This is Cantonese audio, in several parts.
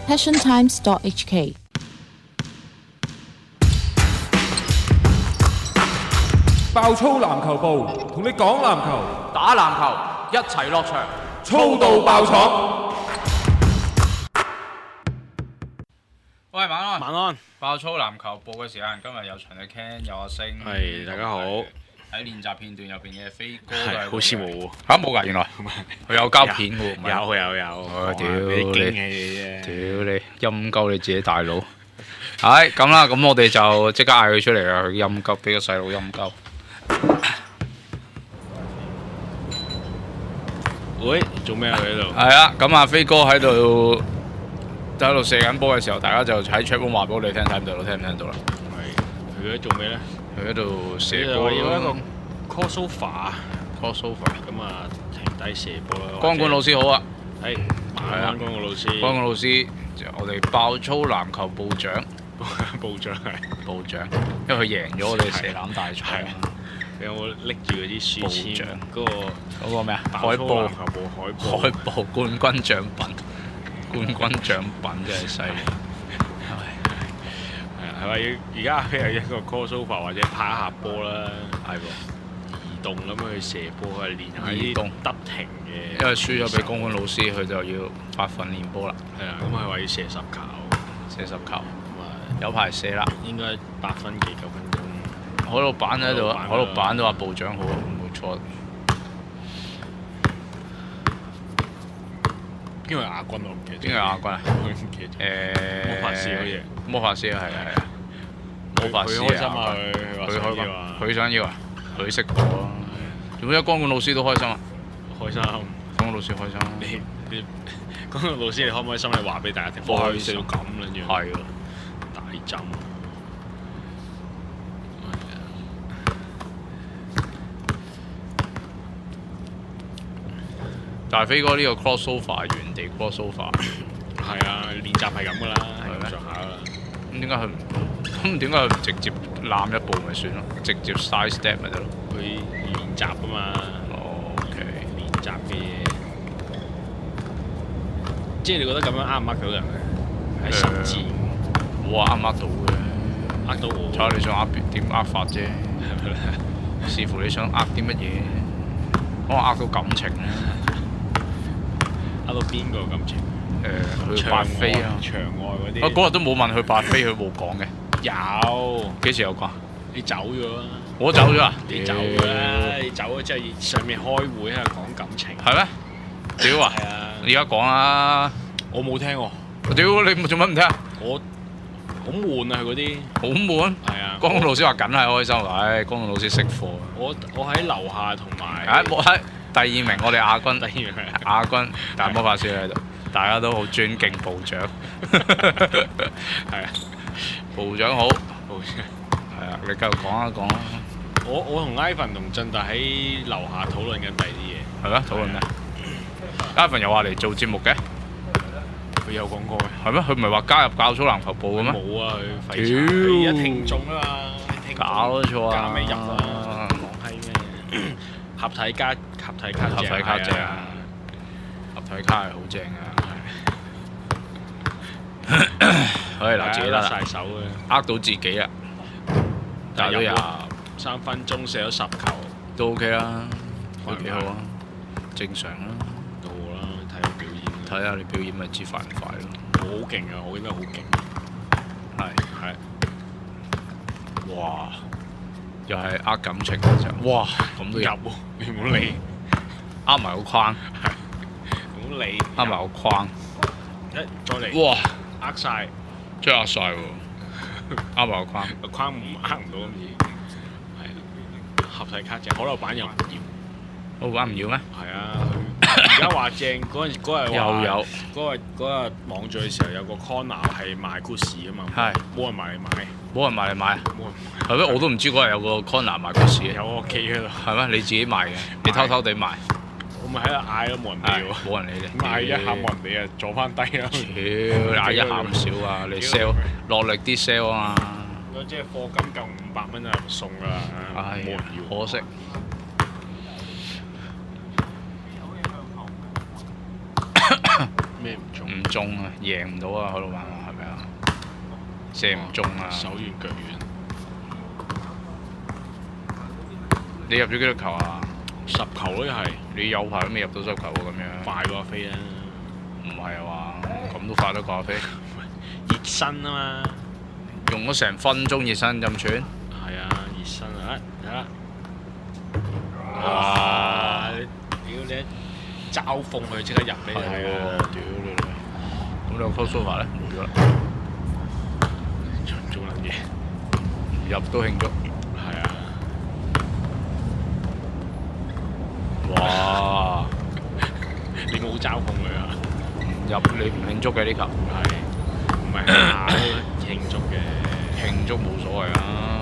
passiontimes.hk。 爆粗籃球部同你講籃球， 打籃球一齊落場， 粗到爆廠。 喂，晚安。 晚安。 爆粗籃球部嘅時間，今日有場嘅 Ken，有阿星。 係，大家好。 喺練習片段入邊嘅飛哥都係好似冇嚇冇㗎，原來佢有膠片嘅喎。 有， 屌俾啲驚你！ 喜你啫。 屌你！陰鳩你自己大佬。係咁啦，咁我哋就即刻嗌佢出嚟啊！佢陰鳩，俾個細佬陰鳩。 喂，做咩啊？佢喺度？ 係啊，咁啊飛哥喺度射緊波嘅時候，大家就喺 chat room 話俾我哋聽，睇唔睇到？聽唔聽到啦？ 係。佢喺度做咩咧？ 佢喺度射佢波就要一個咯。 crossover 咁啊，停低射波啦。 光管老師好啊！ 係，晚安，光管老師。 光管老師，我哋爆粗籃球部長。 部長係。 部長，因為佢贏咗我哋射籃大賽。 你有冇拎住嗰啲書籤？嗰個咩啊？ 爆粗籃球部海報冠軍獎品，冠軍獎品真係犀利。 係咪而家佢係一個 crossover 或者拍一下波啦？ 係喎， 移動咁去射波，去練下啲移動得停嘅。 因為輸咗俾光管老師，佢就要發訓練波啦。 係啊，咁佢話要射10球， 射10球， 咁啊有排射啦。 應該8分幾9分鐘。 海老闆喺度，海老闆都話部長好，冇錯。 邊個係亞軍我唔記得。 邊個係亞軍啊？ 我唔記得。魔法師好似。 魔法師啊，係啊。魔法師佢開心啊！佢話想要啊！ 佢想要啊！佢識波啊！做咩光管老師都開心啊？ 開心。 光管老師開心。 你光管老師，你開唔開心？你話俾大家聽。開心到咁撚樣。 係啊！ 大針。 大飛哥呢個 crossover 原地 crossover。 係啊，練習係咁噶啦，係咁上下啦。 咁點解佢唔？咁點解佢唔直接攬一步咪算咯？直接 side step 咪得咯？ 佢練習啊嘛。 OK。 練習嘅嘢，即係你覺得咁樣呃唔呃到人咧？喺實戰。 我話呃到嘅。 呃到我。 睇下你想呃點呃法啫。 係咪咧？ 視乎你想呃啲乜嘢，可能呃到感情咧。 呃到邊個感情？ 去八飛啊！ 場外嗰啲。 我嗰日都冇問佢八飛，佢冇講嘅。 有。 幾時有講？ 你走咗啦。 我走咗啊！ 你走咗啦！你走咗之後，上面開會喺度講感情。 係咩？屌啊！ 係啊！ 你而家講啊！ 我冇聽喎。 屌你做乜唔聽啊？ 我好悶啊！佢嗰啲。 好悶。 係啊。 光老師話梗係開心，唉！光老師識貨。 我喺樓下同埋。 冇喺第2名，我哋亞軍。 第2名係亞軍，但係魔法師喺度，大家都好尊敬部長。係啊，部長好。部長。係啊，你繼續講一講啦。 我同 Ivan 同進達喺樓下討論緊第二啲嘢。 係咩？討論咩？Ivan 又話嚟做節目嘅。 佢有講過嘅。 係咩？佢唔係話加入爆粗籃球部嘅咩？ 冇啊！佢廢柴。佢而家聽眾啊嘛。 搞錯啊！ 加咩入啊？講閪咩？合體卡正啊！ 合體卡係好正啊！可以嗱自己啦， 晒手嘅， 呃到自己啊！但係都有 3分鐘射咗10球， 都 OK 啦，都幾好啊，正常啦。 到啦，睇下表演。 睇下你表演咪知快唔快咯。 我好勁啊！我應該好勁。 係。哇！又係呃感情嘅啫。哇！咁都入喎， 你唔好理。 呃埋個框。 唔好理。 呃埋個框。 再嚟。哇！呃晒。 真係呃晒喎。呃埋個框。 個框呃唔到咁易。係。合體卡正，可樂版又唔要。 可樂版唔要咩？ 係啊。而家話正嗰日又有。 嗰日網聚嘅時候有個 corner 係賣 Gucci 啊嘛。 係。 冇人買嚟買。 冇人買嚟買啊！ 冇人買。 係咩？我都唔知嗰日有個 corner 賣 Gucci 嘅。 有個企喺度。 係咩？你自己賣嘅？你偷偷地賣？ 我咪喺度嗌咯，冇人理喎。 冇人理你。 嗌一下冇人理啊，坐翻低啦。 屌，嗌一下咁少啊！你 sell 落力啲 sell 啊嘛。 如果即係課金夠500蚊就送㗎啦，冇人要。 可惜。 咩唔中？ 唔中啊，贏唔到啊，海老闆話係咪啊？射唔中啊！ 手軟腳軟。 你入咗幾多球啊 ？10球咯，又係。 你有排都未入到10球喎，咁樣。 快過阿飛啊！ 唔係啊嘛，咁都快得過阿飛。 熱身啊嘛。 用咗成分鐘熱身咁串。 係啊，熱身啊！睇下。 哇！ 屌你！嘲諷佢即刻入俾你睇啊！ 屌你！咁你個 crossover 咧冇咗啦， 做乜嘢？ 唔入都慶祝。 係啊！ 哇！ 你冇嘲諷佢啊？ 唔入你唔慶祝嘅呢球？ 係，唔係下都慶祝嘅？ 慶祝冇所謂啊！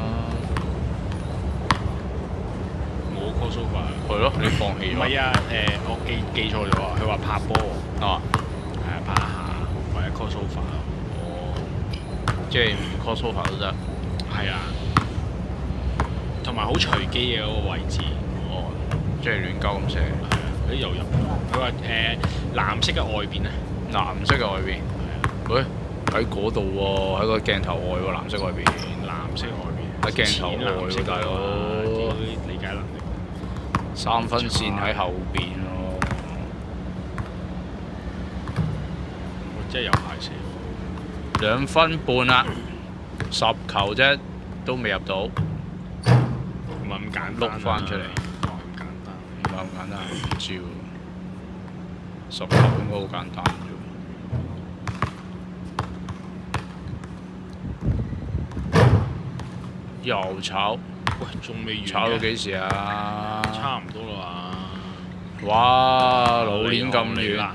冇 crossover。 係咯，你放棄咗。 唔係啊，我記錯咗啊！佢話拍波。 啊。 係啊，拍一下或者 crossover。 哦。即係 crossover 都得。 係啊。同埋好隨機嘅嗰個位置。 哦。即係亂鳩咁射。 係啊，佢又入。佢話藍色嘅外邊咧。 藍色嘅外邊。係啊。喂，喺嗰度喎，喺個鏡頭外喎，藍色外邊。 藍色外邊。 喺鏡頭外喎，大佬。 理解能力。 3分線喺後邊咯。 我真係有排射。 2分半啦，10球啫，都未入到。 唔係咁簡單。 碌翻出嚟。 唔係咁簡單。 唔係咁簡單，唔知喎。10球應該好簡單啫。又炒。 喂，仲未完。 炒到幾時啊？ 差唔多啦嘛。 哇！老鏈咁遠。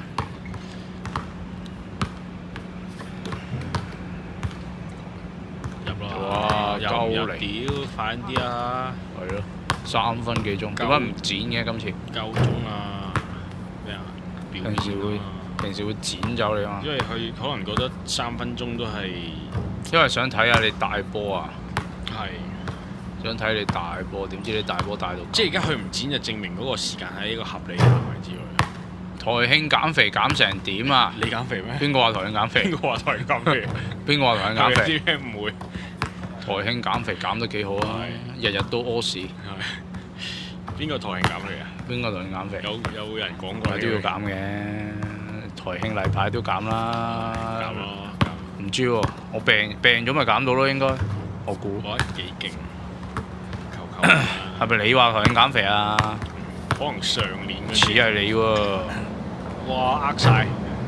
入啦！ 哇！鳩嚟。 屌，快啲啊！ 係咯，3分幾鐘。點解唔剪嘅今次？ 夠鐘啊！咩啊？ 平時會剪走你嘛？ 因為佢可能覺得3分鐘都係。 因為想睇下你大波啊。 係。 想睇你大波，點知你大波大到？ 即係而家佢唔剪就證明嗰個時間係一個合理嘅範圍之內。 台慶減肥減成點啊？ 你減肥咩？ 邊個話台慶減肥？ 邊個話台慶減肥？ 邊個話台慶減肥？ 知咩唔會？ 台慶減肥減得幾好啊！日日都屙屎。 邊個台慶減肥啊？ 邊個台慶減肥？ 有人講過。 都要減嘅，台慶例牌都減啦。 減咯。 唔知喎，我病咗咪減到咯，應該。我估。 我覺得幾勁。 係咪你話台慶減肥啊？ 可能上年嗰啲。 似係你喎。 哇！呃晒。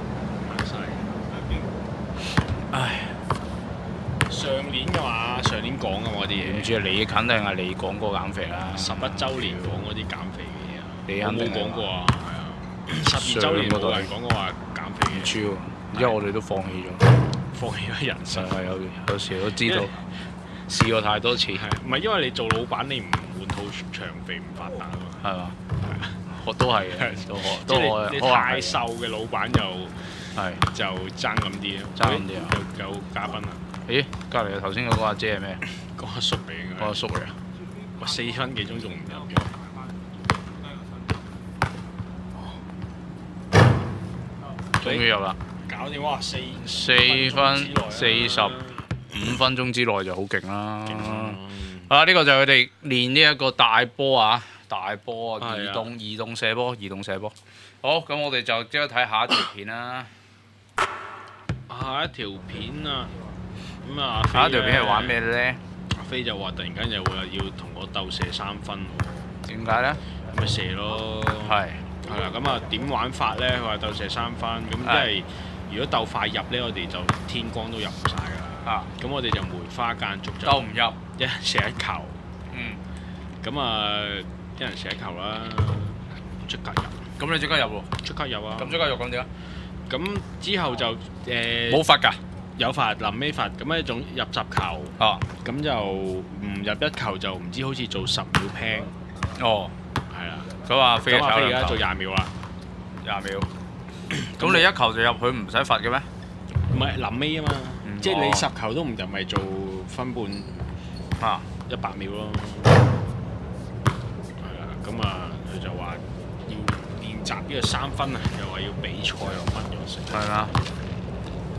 唉。 上年嘅嘛，上年講嘅嘛啲嘢。 唔知啊，你肯定係你講過減肥啦。 11週年講嗰啲減肥嘅嘢啊。 你肯定冇講過啊，係啊。12週年冇人講過話減肥嘅。 唔知喎，因為我哋都放棄咗。 放棄咗人生。 係有時都知道。試過太多次， 唔係因為你做老闆，你唔換套長肥唔發達啊嘛， 係嘛？我都係嘅， 即係你太瘦嘅老闆就爭咁啲咯， 爭咁啲啊！ 有嘉賓啊？ 咦，隔離頭先嗰個阿姐係咩？ 個阿叔嚟嘅。 個阿叔嚟啊！ 哇，4分幾鐘仲唔入嘅？ 終於入啦！ 搞掂哇 ！4分45分鐘之內就好勁啦！啊，呢個就係佢哋練呢一個大波啊，大波啊，移動射波，移動射波。好，咁我哋就即刻睇下一條片啦。 下一條片啊，咁啊， 下一條片係玩咩咧？ 阿飛就話突然間又話要同我鬥射3分喎。 點解咧？ 咪射咯。係啦，咁啊點玩法咧？佢話鬥射3分，咁因為如果鬥快入咧，我哋就天光都入唔晒㗎。咁我哋就梅花間竹就鬥唔入， 一人射1球。咁啊，一人射1球啦，即刻入。 咁你即刻入喎？ 即刻入啊！ 咁即刻入咁點啊？ 咁之後就冇罰㗎？ 有罰，臨尾罰。咁一種入10球。咁就唔入1球就唔知好似做10秒 pan。 哦。係啊。佢話飛而家做20秒啦。 20秒。咁你1球就入去唔使罰嘅咩？ 唔係臨尾啊嘛。即係你10球都唔入，咪做分半100秒咯。係啊，咁啊，佢就話要練習呢個3分啊，又話要比賽又乜又成。 係啊。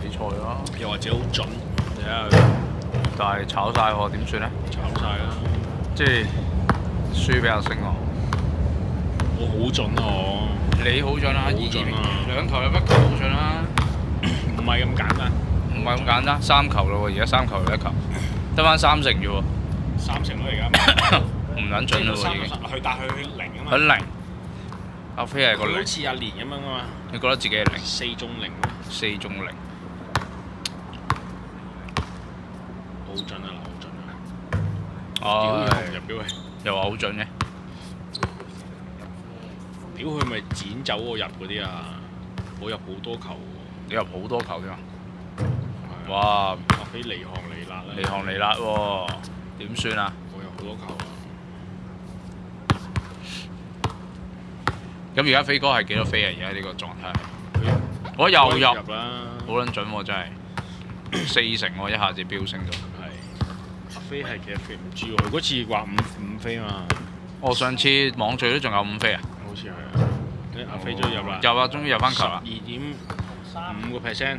比賽咯。 又或者好準，睇下佢但係炒晒喎，點算咧？ 炒晒啦！ 即係輸比較升喎。 我好準啊我， 你好準啦， 好準啊 2球入1球好準啦。 唔係咁簡單， 唔係咁簡單，3球咯喎，而家3球入1球，得翻3成啫喎， 3成咯而家。 唔撚準咯喎已經。 佢但係佢零啊嘛。 佢0，阿飛係個0， 佢好似阿連咁樣啊嘛。 你覺得自己係0 4中0咯， ？4中0， 好準啊！好準啊！ 哦， 屌入表佢， 又話好準嘅， 屌佢咪剪走我入嗰啲啊！我入好多球喎。 你入好多球添啊！ 係啊哇， 阿飛離行離辣啦！ 離行離辣喎，點算啊？ 我有好多球啊！ 咁而家飛哥係幾多飛啊？而家呢個狀態， 佢我又入， 入啦， 好撚準喎真係，4成喎一下子飆升咗。 係阿飛係幾多飛唔知喎？佢嗰次話五飛嘛， 我上次網聚都仲有5飛啊！ 好似係啊。阿飛終於入啦， 入啊，終於入翻球啦！ 12.5%，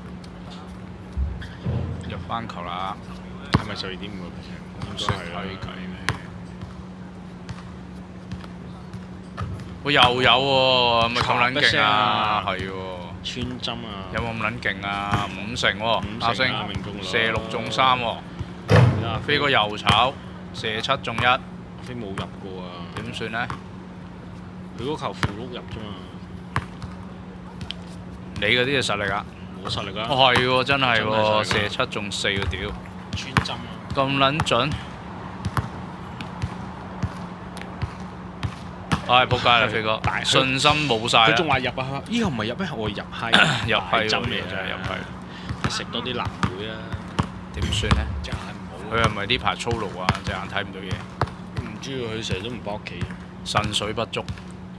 入翻球啦！ 係咪12.5%？應該係啦。 我又有喎，係咪咁撚勁啊？係喎， 穿針啊！ 有冇咁撚勁啊？5成喎，阿星命中率射6中3喎，飛哥又炒射7中1， 阿飛冇入過啊！ 點算呢？ 佢嗰球負碌入啫嘛， 你嗰啲就實力啊！ 冇實力啊！ 哦係喎，真係喎， 真係射7中4喎屌！ 穿針啊！ 咁撚準！唉，仆街啦，飛哥，信心冇晒啦。 佢仲話入啊！呢個唔係入咩？我入閪， 入閪針嚟真係入閪。 食多啲藍莓啊！ 點算呢？ 隻眼唔好。 佢係咪呢排操勞啊？隻眼睇唔到嘢， 唔知佢成日都唔返屋企。 腎水不足。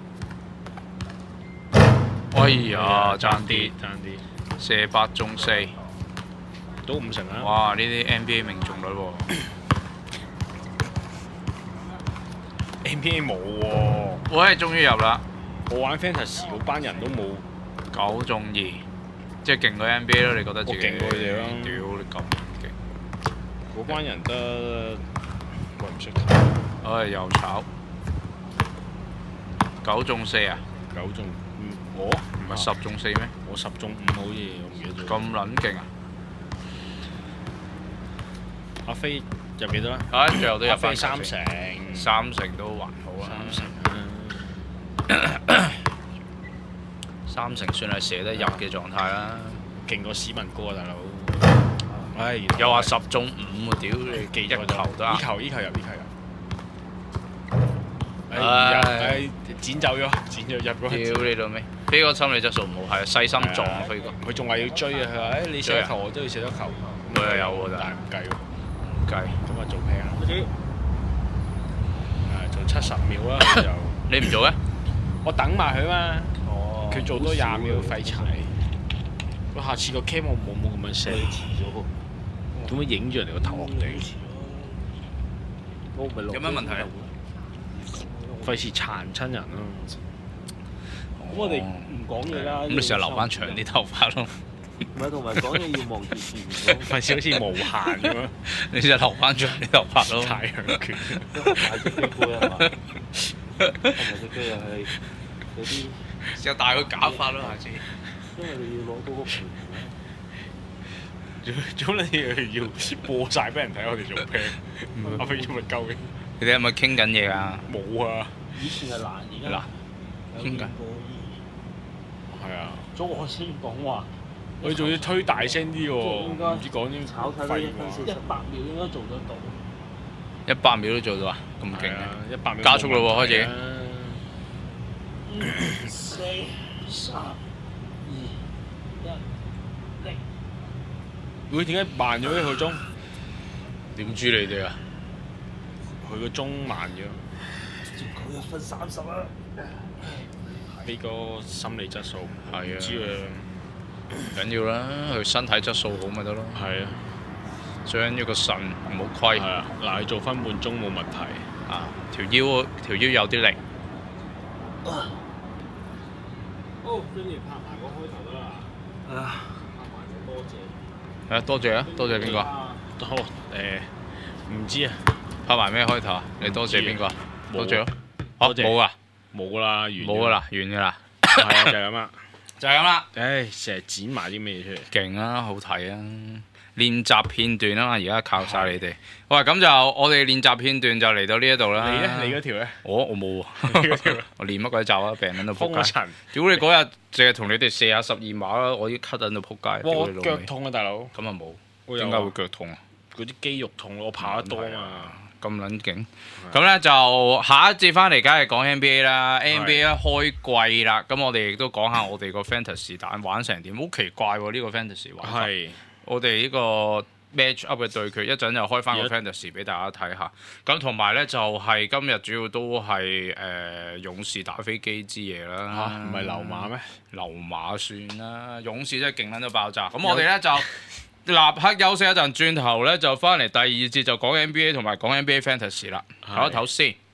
哎呀，爭啲爭啲， 射8中4， 都5成啦。 哇！呢啲 NBA 命中率喎。 NBA 冇喎， 喂，終於入啦我玩 Fantasy 嗰班人都冇。 ，9中2，即係勁過 NBA 咯？你覺得自己？ 我勁過佢哋咯屌你咁勁！ 嗰班人得我唔識睇。 唉，又炒9中4啊？ 9中我唔係10中4咩？ 我10中5好似，我唔記得咗。 咁撚勁啊！ 阿飛入幾多啊？ 唉，最後都入翻 3 球成 ，3成都還好啊。 3成算係射得入嘅狀態啦。 勁過史文哥啊，大佬！唉， 又話10中5喎，屌你記一球都啱。 呢球入，呢球入。 唉唉，剪走咗入咗。 屌你老味！飛哥心理質素唔好，係細心撞啊飛哥。 佢仲話要追啊！佢話：誒你射一球，我都要射一球。 佢又有喎， 但係唔計喎。 計咁啊做 pair 啦。做70秒啦，佢就你唔做嘅？ 我等埋佢嘛。 哦佢做多20秒廢柴。我下次個 cam 我冇咁樣射。點解影住人哋個頭落地？ 有咩問題啊？ 費事殘親人咯。 咁我哋唔講嘢啦。 咁你成日留翻長啲頭髮咯。 唔係，同埋講嘢要望住前面。 費事好似無限咁樣。 你成日留翻長啲頭髮咯。 太陽拳。 大隻機杯係嘛？同埋隻機又係有啲， 成日戴個假髮咯，下次。 因為你要攞高個盤。 咁你又要播晒俾人睇我哋做 pair，阿飛要咪鳩嘅？ 你哋係咪傾緊嘢啊？ 冇啊！ 以前係難，而家嗱，傾緊。 係啊， 咗我先講話。 佢仲要推大聲啲喎，唔知講啲炒睇到1分41秒應該做得到。 100秒都做到啊！咁勁啊 ！100秒加速咯喎，開始。 4、3、2、1、0。 會點解慢咗一個鐘？ 點知你哋啊？ 佢個鐘慢咗。 佢1分30啊！ 呢個心理質素係啊， 唔知啊， 緊要啦，佢身體質素好咪得咯。 係啊， 最緊要個腎唔好虧。 係啊，嗱，你做分半鐘冇問題。 啊，條腰有啲力。 好，跟住拍埋個開頭得啦。啊！拍埋個波。 多謝啊！多謝邊個？ 唔知啊， 拍埋咩開頭啊？你多謝邊個？多謝咯。 多謝冇啊， 冇啦，完冇噶啦，完噶啦。 係啊，就係咁啦。 就係咁啦。 唉，成日剪埋啲咩嘢出嚟？ 勁啊，好睇啊！練習片段啊嘛，而家靠晒你哋。喂，咁就我哋練習片段就嚟到呢一度啦。 你咧？你嗰條咧？ 我冇啊。我練乜鬼習啊？病喺度撲街。 風塵。 屌你嗰日淨係同你哋射下12碼啦，我已經咳喺度撲街。 哇！我腳痛啊，大佬。 咁啊冇。點解會腳痛啊？ 嗰啲肌肉痛，我跑得多啊嘛。 咁撚勁。咁咧就下一節翻嚟，梗係講 NBA 啦。NBA 開季啦，咁我哋亦都講下我哋個 Fantasy 蛋玩成點。好奇怪喎，呢個 Fantasy 玩法。係。我哋呢個 match up 嘅對決，一陣就開翻個 Fantasy 俾大家睇下。咁同埋咧就係今日主要都係勇士打飛機之夜啦。 唔係溜馬咩？ 溜馬算啦，勇士真係勁撚到爆炸。咁我哋咧就立刻休息一陣，轉頭咧就翻嚟第二節就講 NBA 同埋講 NBA Fantasy 啦。唞一唞先。